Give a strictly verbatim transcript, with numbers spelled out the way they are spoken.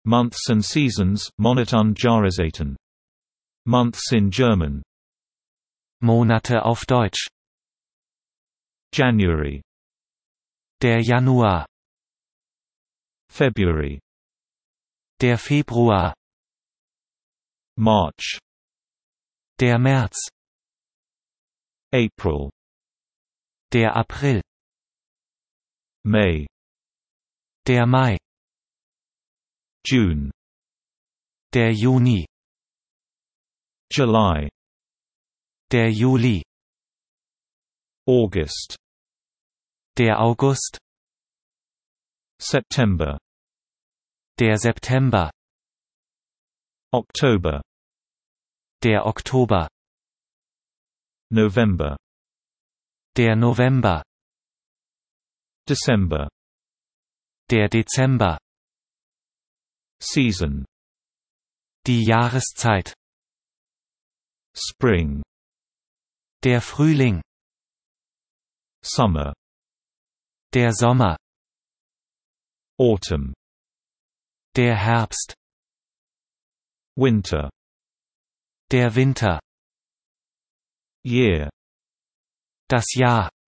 Months and seasons, Monat und Jahreszeiten. Months in German. Monate auf Deutsch. January. Der Januar. February. Der Februar. March. Der März. April. Der April. May. Der Mai. June. Der Juni. July. Der Juli. August. Der August. September. Der September. October. Der Oktober. November. Der November. December. Der Dezember. Season. Die Jahreszeit. Spring. Der Frühling. Summer. Der Sommer. Autumn. Der Herbst. Winter. Der Winter. Year. Das Jahr.